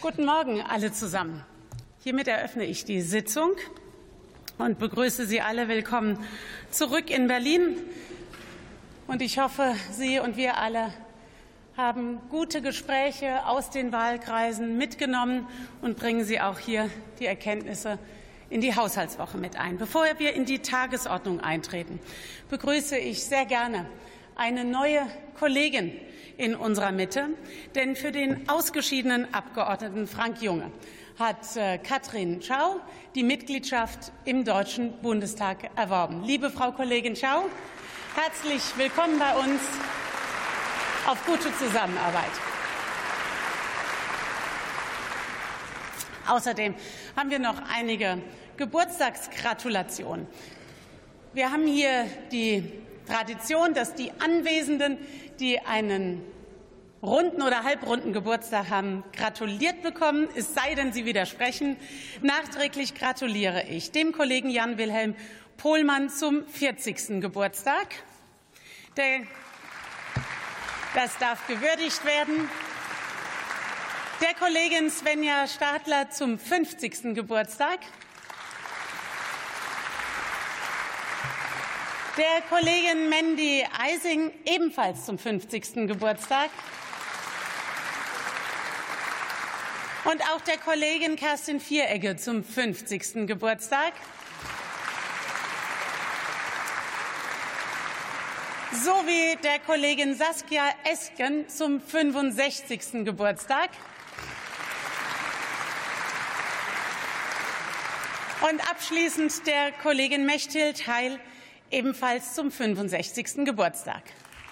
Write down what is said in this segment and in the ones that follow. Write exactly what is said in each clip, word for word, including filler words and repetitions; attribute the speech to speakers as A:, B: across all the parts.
A: Guten Morgen alle zusammen. Hiermit eröffne ich die Sitzung und begrüße Sie alle willkommen zurück in Berlin. Und ich hoffe, Sie und wir alle haben gute Gespräche aus den Wahlkreisen mitgenommen und bringen Sie auch hier die Erkenntnisse in die Haushaltswoche mit ein. Bevor wir in die Tagesordnung eintreten, begrüße ich sehr gerne eine neue Kollegin in unserer Mitte, denn für den ausgeschiedenen Abgeordneten Frank Junge hat äh, Katrin Schau die Mitgliedschaft im Deutschen Bundestag erworben. Liebe Frau Kollegin Schau, herzlich willkommen bei uns. Auf gute Zusammenarbeit. Außerdem haben wir noch einige Geburtstagsgratulationen. Wir haben hier die Tradition, dass die Anwesenden, die einen runden oder halbrunden Geburtstag haben, gratuliert bekommen, es sei denn, sie widersprechen. Nachträglich gratuliere ich dem Kollegen Jan-Wilhelm Pohlmann zum vierzigsten Geburtstag. Der Das darf gewürdigt werden. Der Kollegin Svenja Stadler zum fünfzigsten Geburtstag. Der Kollegin Mandy Eising ebenfalls zum fünfzigsten Geburtstag. Und auch der Kollegin Kerstin Vieregge zum fünfzigsten Geburtstag. Sowie der Kollegin Saskia Esken zum fünfundsechzigsten Geburtstag. Und abschließend der Kollegin Mechthild Heil ebenfalls zum fünfundsechzigsten Geburtstag.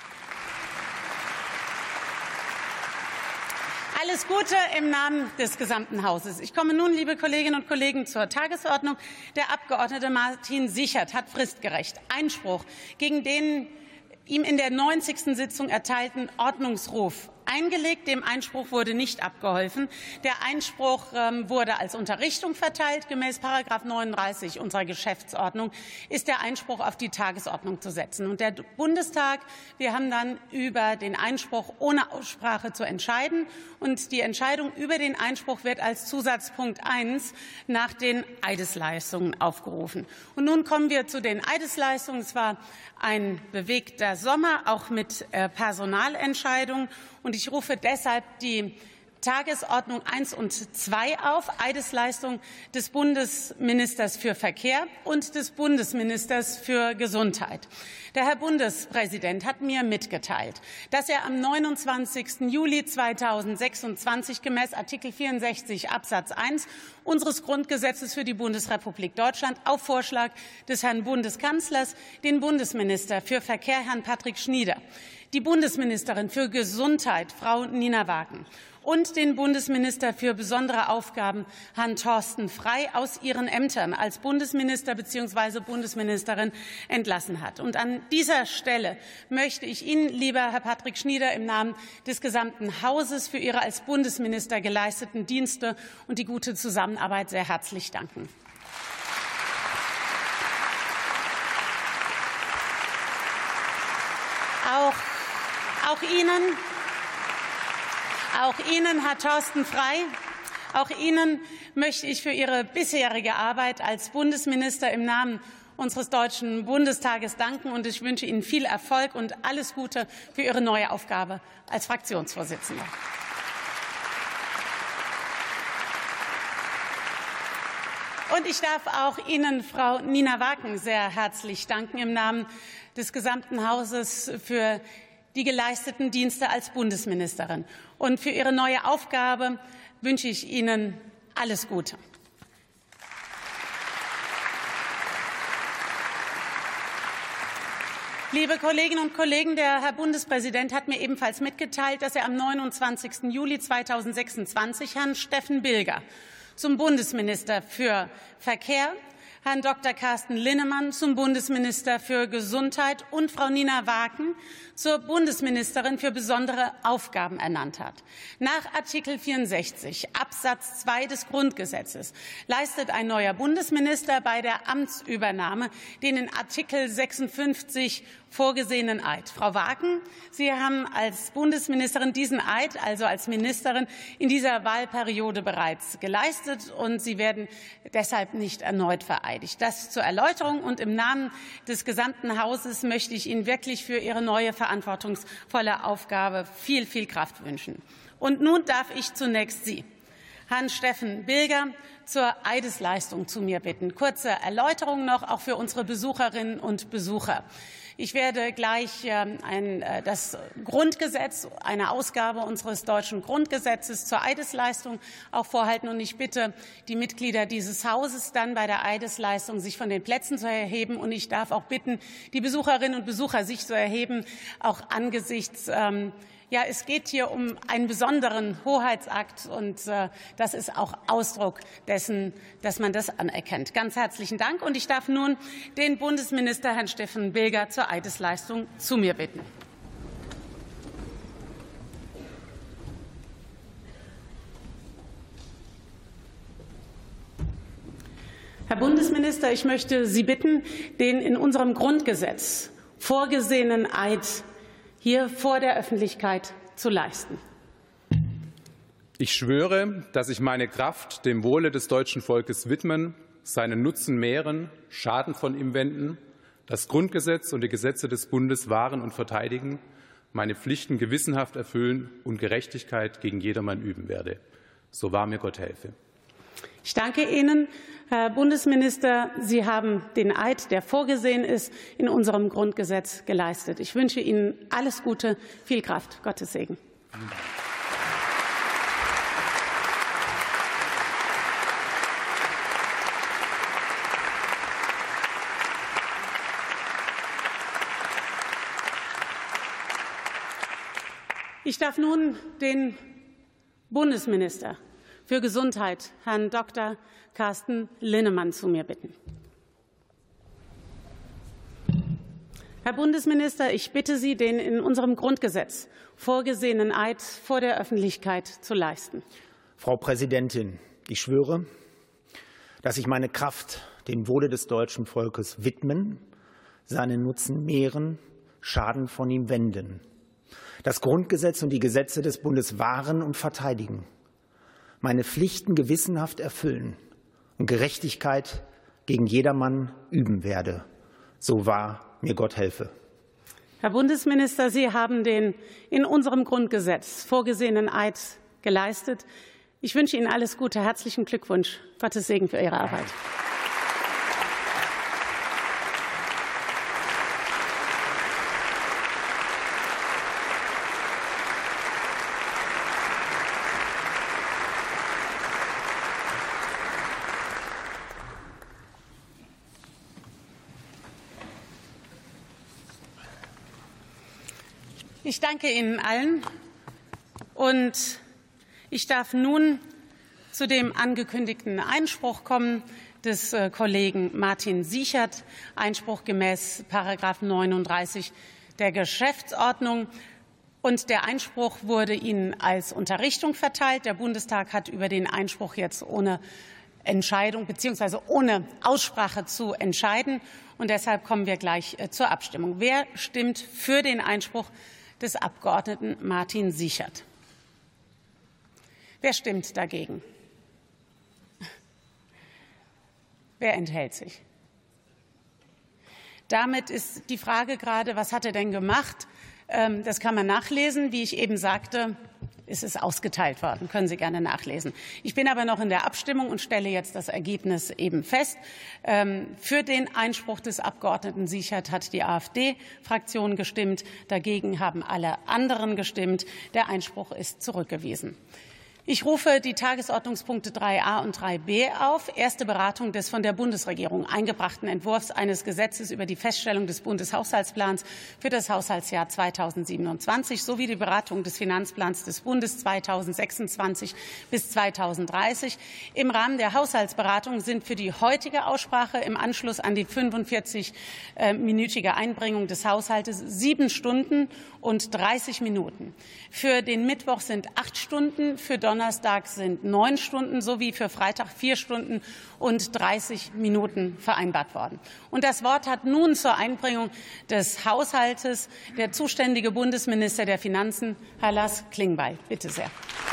A: Alles Gute im Namen des gesamten Hauses. Ich komme nun, liebe Kolleginnen und Kollegen, zur Tagesordnung. Der Abgeordnete Martin Sichert hat fristgerecht Einspruch gegen den ihm in der neunzigsten Sitzung erteilten Ordnungsruf eingelegt. Dem Einspruch wurde nicht abgeholfen. Der Einspruch ähm, wurde als Unterrichtung verteilt. Gemäß Paragraph neununddreißig unserer Geschäftsordnung ist der Einspruch auf die Tagesordnung zu setzen. Und der Bundestag, wir haben dann über den Einspruch ohne Aussprache zu entscheiden. Und die Entscheidung über den Einspruch wird als Zusatzpunkt eins nach den Eidesleistungen aufgerufen. Und nun kommen wir zu den Eidesleistungen. Es war ein bewegter Sommer, auch mit äh, Personalentscheidungen. Und ich rufe deshalb die Tagesordnung eins und zwei auf, Eidesleistung des Bundesministers für Verkehr und des Bundesministers für Gesundheit. Der Herr Bundespräsident hat mir mitgeteilt, dass er am neunundzwanzigsten Juli zweitausendsechsundzwanzig gemäß Artikel vierundsechzig Absatz eins unseres Grundgesetzes für die Bundesrepublik Deutschland auf Vorschlag des Herrn Bundeskanzlers den Bundesminister für Verkehr, Herrn Patrick Schnieder, die Bundesministerin für Gesundheit, Frau Nina Wagen, und den Bundesminister für besondere Aufgaben, Herrn Thorsten Frey, aus ihren Ämtern als Bundesminister bzw. Bundesministerin entlassen hat. Und an dieser Stelle möchte ich Ihnen, lieber Herr Patrick Schnieder, im Namen des gesamten Hauses für Ihre als Bundesminister geleisteten Dienste und die gute Zusammenarbeit sehr herzlich danken. Auch, auch Ihnen Auch Ihnen, Herr Thorsten Frey, auch Ihnen möchte ich für Ihre bisherige Arbeit als Bundesminister im Namen unseres Deutschen Bundestages danken, und ich wünsche Ihnen viel Erfolg und alles Gute für Ihre neue Aufgabe als Fraktionsvorsitzender. Und ich darf auch Ihnen, Frau Nina Wagen, sehr herzlich danken im Namen des gesamten Hauses für die geleisteten Dienste als Bundesministerin. Und für Ihre neue Aufgabe wünsche ich Ihnen alles Gute. Liebe Kolleginnen und Kollegen, der Herr Bundespräsident hat mir ebenfalls mitgeteilt, dass er am neunundzwanzigsten Juli zweitausendsechsundzwanzig Herrn Steffen Bilger zum Bundesminister für Verkehr, Herrn Doktor Carsten Linnemann zum Bundesminister für Gesundheit und Frau Nina Wagen zur Bundesministerin für besondere Aufgaben ernannt hat. Nach Artikel vierundsechzig Absatz zwei des Grundgesetzes leistet ein neuer Bundesminister bei der Amtsübernahme den in Artikel sechsundfünfzig vorgesehenen Eid. Frau Waken, Sie haben als Bundesministerin diesen Eid, also als Ministerin, in dieser Wahlperiode bereits geleistet, und Sie werden deshalb nicht erneut vereidigt. Das zur Erläuterung, und im Namen des gesamten Hauses möchte ich Ihnen wirklich für Ihre neue verantwortungsvolle Aufgabe viel, viel Kraft wünschen. Und nun darf ich zunächst Sie, Herrn Steffen Bilger, zur Eidesleistung zu mir bitten. Kurze Erläuterung noch, auch für unsere Besucherinnen und Besucher. Ich werde gleich ein, das Grundgesetz, eine Ausgabe unseres deutschen Grundgesetzes zur Eidesleistung auch vorhalten. Und ich bitte die Mitglieder dieses Hauses dann bei der Eidesleistung, sich von den Plätzen zu erheben. Und ich darf auch bitten, die Besucherinnen und Besucher, sich zu erheben, auch angesichts ähm, Ja, es geht hier um einen besonderen Hoheitsakt, und äh, das ist auch Ausdruck dessen, dass man das anerkennt. Ganz herzlichen Dank, und ich darf nun den Bundesminister Herrn Steffen Bilger zur Eidesleistung zu mir bitten. Herr Bundesminister, ich möchte Sie bitten, den in unserem Grundgesetz vorgesehenen Eid hier vor der Öffentlichkeit zu leisten.
B: Ich schwöre, dass ich meine Kraft dem Wohle des deutschen Volkes widmen, seinen Nutzen mehren, Schaden von ihm wenden, das Grundgesetz und die Gesetze des Bundes wahren und verteidigen, meine Pflichten gewissenhaft erfüllen und Gerechtigkeit gegen jedermann üben werde. So wahr mir Gott helfe.
A: Ich danke Ihnen, Herr Bundesminister. Sie haben den Eid, der vorgesehen ist, in unserem Grundgesetz geleistet. Ich wünsche Ihnen alles Gute, viel Kraft. Gottes Segen. Ich darf nun den Bundesminister für Gesundheit, Herrn Doktor Carsten Linnemann, zu mir bitten. Herr Bundesminister, ich bitte Sie, den in unserem Grundgesetz vorgesehenen Eid vor der Öffentlichkeit zu leisten.
C: Frau Präsidentin, ich schwöre, dass ich meine Kraft dem Wohle des deutschen Volkes widmen, seinen Nutzen mehren, Schaden von ihm wenden, das Grundgesetz und die Gesetze des Bundes wahren und verteidigen, meine Pflichten gewissenhaft erfüllen und Gerechtigkeit gegen jedermann üben werde. So wahr mir Gott helfe.
A: Herr Bundesminister, Sie haben den in unserem Grundgesetz vorgesehenen Eid geleistet. Ich wünsche Ihnen alles Gute. Herzlichen Glückwunsch. Gottes Segen für Ihre Arbeit. Ich danke Ihnen allen, und ich darf nun zu dem angekündigten Einspruch kommen des Kollegen Martin Sichert, Einspruch gemäß Paragraph neununddreißig der Geschäftsordnung. Und der Einspruch wurde Ihnen als Unterrichtung verteilt. Der Bundestag hat über den Einspruch jetzt ohne Entscheidung bzw. ohne Aussprache zu entscheiden. Und deshalb kommen wir gleich zur Abstimmung. Wer stimmt für den Einspruch des Abgeordneten Martin Sichert? Wer stimmt dagegen? Wer enthält sich? Damit ist die Frage gerade, was hat er denn gemacht? Das kann man nachlesen. Wie ich eben sagte, ist es ausgeteilt worden. Können Sie gerne nachlesen. Ich bin aber noch in der Abstimmung und stelle jetzt das Ergebnis eben fest. Für den Einspruch des Abgeordneten Sichert hat die AfD-Fraktion gestimmt. Dagegen haben alle anderen gestimmt. Der Einspruch ist zurückgewiesen. Ich rufe die Tagesordnungspunkte drei a und drei b auf. Erste Beratung des von der Bundesregierung eingebrachten Entwurfs eines Gesetzes über die Feststellung des Bundeshaushaltsplans für das Haushaltsjahr zweitausendsiebenundzwanzig sowie die Beratung des Finanzplans des Bundes zweitausendsechsundzwanzig bis zweitausenddreißig. Im Rahmen der Haushaltsberatung sind für die heutige Aussprache im Anschluss an die fünfundvierzig-minütige Einbringung des Haushaltes sieben Stunden und dreißig Minuten. Für den Mittwoch sind acht Stunden, für Donnerstag Donnerstag sind neun Stunden sowie für Freitag vier Stunden und dreißig Minuten vereinbart worden. Und das Wort hat nun zur Einbringung des Haushaltes der zuständige Bundesminister der Finanzen, Herr Lars Klingbeil. Bitte sehr.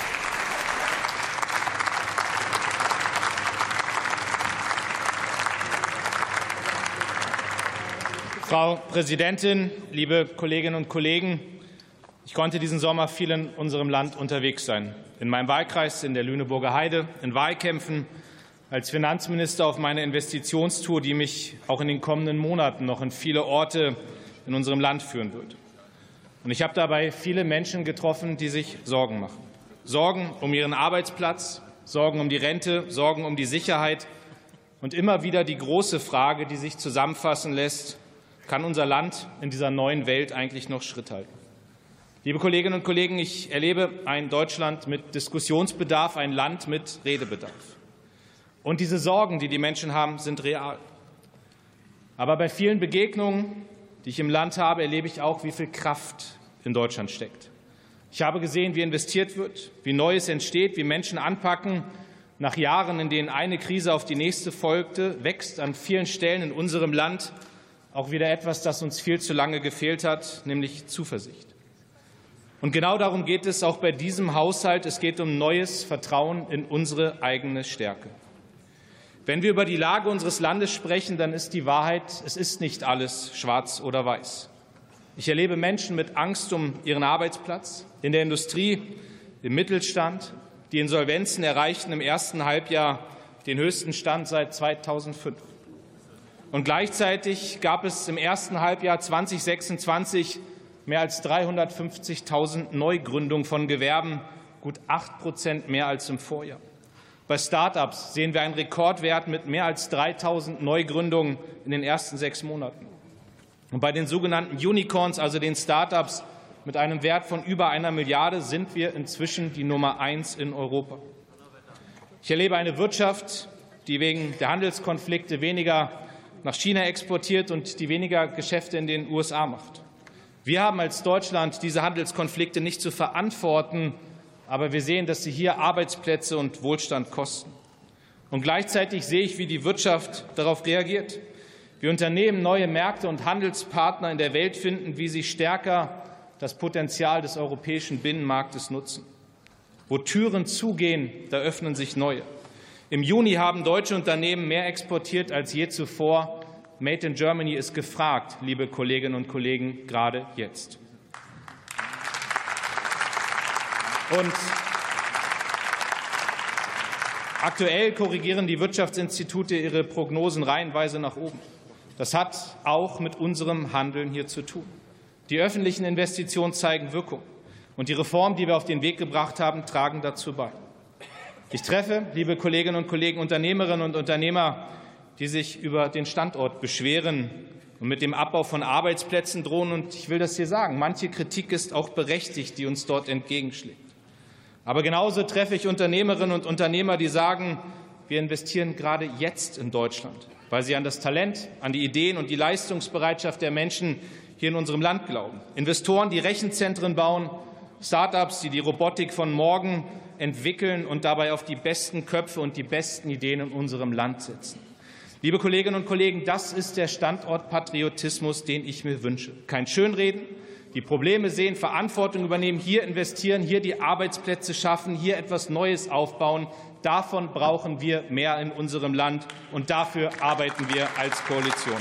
D: Frau Präsidentin, liebe Kolleginnen und Kollegen! Ich konnte diesen Sommer viel in unserem Land unterwegs sein. In meinem Wahlkreis, in der Lüneburger Heide, in Wahlkämpfen, als Finanzminister auf meiner Investitionstour, die mich auch in den kommenden Monaten noch in viele Orte in unserem Land führen wird. Und ich habe dabei viele Menschen getroffen, die sich Sorgen machen. Sorgen um ihren Arbeitsplatz, Sorgen um die Rente, Sorgen um die Sicherheit und immer wieder die große Frage, die sich zusammenfassen lässt: Kann unser Land in dieser neuen Welt eigentlich noch Schritt halten? Liebe Kolleginnen und Kollegen, ich erlebe ein Deutschland mit Diskussionsbedarf, ein Land mit Redebedarf. Und diese Sorgen, die die Menschen haben, sind real. Aber bei vielen Begegnungen, die ich im Land habe, erlebe ich auch, wie viel Kraft in Deutschland steckt. Ich habe gesehen, wie investiert wird, wie Neues entsteht, wie Menschen anpacken. Nach Jahren, in denen eine Krise auf die nächste folgte, wächst an vielen Stellen in unserem Land auch wieder etwas, das uns viel zu lange gefehlt hat, nämlich Zuversicht. Und genau darum geht es auch bei diesem Haushalt. Es geht um neues Vertrauen in unsere eigene Stärke. Wenn wir über die Lage unseres Landes sprechen, dann ist die Wahrheit, es ist nicht alles schwarz oder weiß. Ich erlebe Menschen mit Angst um ihren Arbeitsplatz in der Industrie, im Mittelstand. Die Insolvenzen erreichten im ersten Halbjahr den höchsten Stand seit zweitausendfünf. Und gleichzeitig gab es im ersten Halbjahr zweitausendsechsundzwanzig mehr als dreihundertfünfzigtausend Neugründungen von Gewerben, gut acht Prozent mehr als im Vorjahr. Bei Start-ups sehen wir einen Rekordwert mit mehr als dreitausend Neugründungen in den ersten sechs Monaten. Und bei den sogenannten Unicorns, also den Start-ups mit einem Wert von über einer Milliarde, sind wir inzwischen die Nummer eins in Europa. Ich erlebe eine Wirtschaft, die wegen der Handelskonflikte weniger nach China exportiert und die weniger Geschäfte in den U S A macht. Wir haben als Deutschland diese Handelskonflikte nicht zu verantworten, aber wir sehen, dass sie hier Arbeitsplätze und Wohlstand kosten. Und gleichzeitig sehe ich, wie die Wirtschaft darauf reagiert. Wie Unternehmen neue Märkte und Handelspartner in der Welt finden, wie sie stärker das Potenzial des europäischen Binnenmarktes nutzen. Wo Türen zugehen, da öffnen sich neue. Im Juni haben deutsche Unternehmen mehr exportiert als je zuvor. Made in Germany ist gefragt, liebe Kolleginnen und Kollegen, gerade jetzt. Und aktuell korrigieren die Wirtschaftsinstitute ihre Prognosen reihenweise nach oben. Das hat auch mit unserem Handeln hier zu tun. Die öffentlichen Investitionen zeigen Wirkung. Und die Reformen, die wir auf den Weg gebracht haben, tragen dazu bei. Ich treffe, liebe Kolleginnen und Kollegen, Unternehmerinnen und Unternehmer, die sich über den Standort beschweren und mit dem Abbau von Arbeitsplätzen drohen. Und ich will das hier sagen, manche Kritik ist auch berechtigt, die uns dort entgegenschlägt. Aber genauso treffe ich Unternehmerinnen und Unternehmer, die sagen, wir investieren gerade jetzt in Deutschland, weil sie an das Talent, an die Ideen und die Leistungsbereitschaft der Menschen hier in unserem Land glauben. Investoren, die Rechenzentren bauen, Start-ups, die die Robotik von morgen entwickeln und dabei auf die besten Köpfe und die besten Ideen in unserem Land setzen. Liebe Kolleginnen und Kollegen, das ist der Standortpatriotismus, den ich mir wünsche. Kein Schönreden, die Probleme sehen, Verantwortung übernehmen, hier investieren, hier die Arbeitsplätze schaffen, hier etwas Neues aufbauen. Davon brauchen wir mehr in unserem Land, und dafür arbeiten wir als Koalition.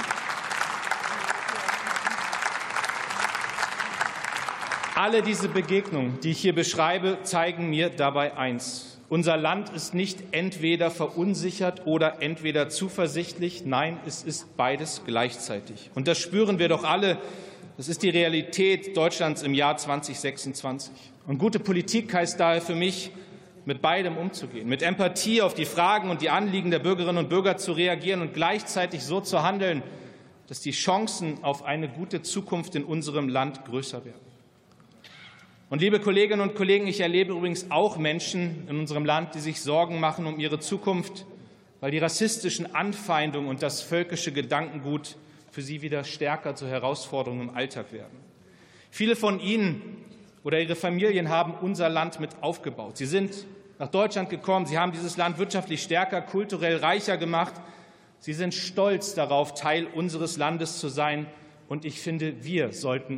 D: Alle diese Begegnungen, die ich hier beschreibe, zeigen mir dabei eins. Unser Land ist nicht entweder verunsichert oder entweder zuversichtlich. Nein, es ist beides gleichzeitig. Und das spüren wir doch alle. Das ist die Realität Deutschlands im Jahr zweitausendsechsundzwanzig. Und gute Politik heißt daher für mich, mit beidem umzugehen, mit Empathie auf die Fragen und die Anliegen der Bürgerinnen und Bürger zu reagieren und gleichzeitig so zu handeln, dass die Chancen auf eine gute Zukunft in unserem Land größer werden. Und liebe Kolleginnen und Kollegen, ich erlebe übrigens auch Menschen in unserem Land, die sich Sorgen machen um ihre Zukunft, weil die rassistischen Anfeindungen und das völkische Gedankengut für sie wieder stärker zur Herausforderung im Alltag werden. Viele von ihnen oder ihre Familien haben unser Land mit aufgebaut. Sie sind nach Deutschland gekommen. Sie haben dieses Land wirtschaftlich stärker, kulturell reicher gemacht. Sie sind stolz darauf, Teil unseres Landes zu sein. Und ich finde, wir sollten